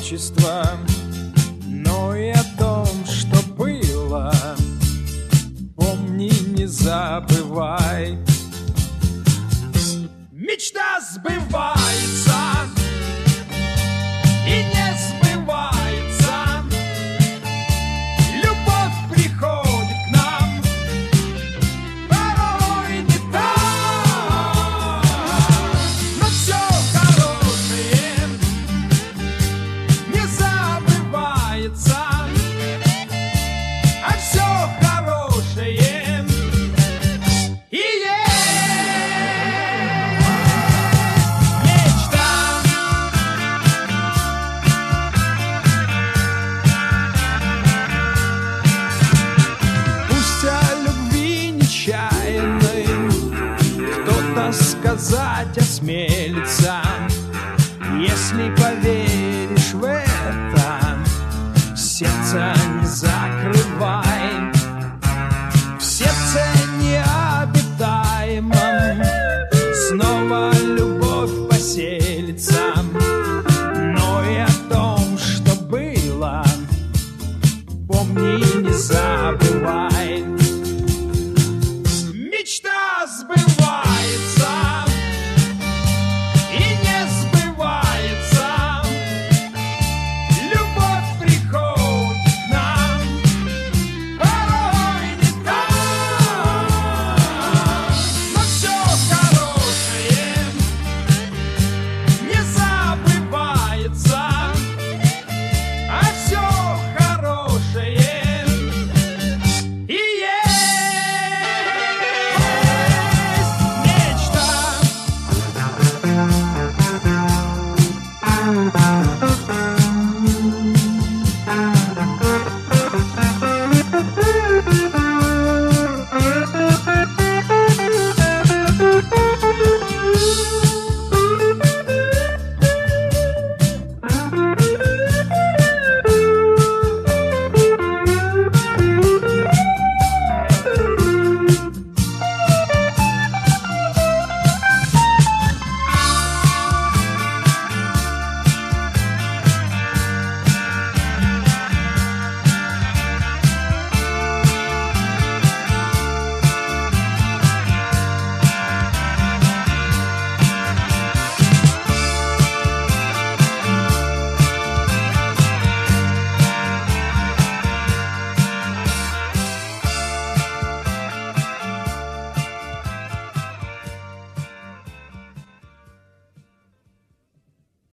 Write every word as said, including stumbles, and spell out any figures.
одиночества, но и о том, что было. Помни, не забывай. Мечта сбывается и не сбывается. Любовь приходит к нам порой не так. Но все хорошее не забывается, а все хорошее и есть мечта. Пусть о любви нечаянной кто-то сказать осмелится, если поверить